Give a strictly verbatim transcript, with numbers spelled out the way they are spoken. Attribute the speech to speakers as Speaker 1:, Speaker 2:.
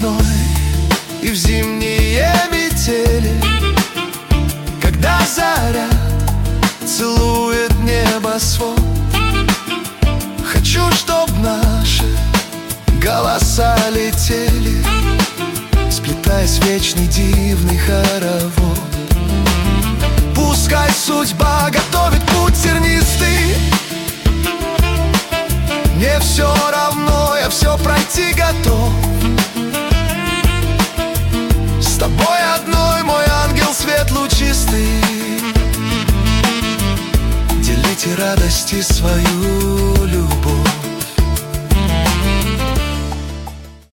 Speaker 1: весной и в зимние метели, когда заря целует небосвод. Хочу, чтоб наши голоса летели, сплетаясь в вечный дивный хоровод. Пускай судьба готовит путь тернистый, мне все равно, я все пройти готов. С тобой одной, мой ангел, свет лучистый. Делите радости свою любовь.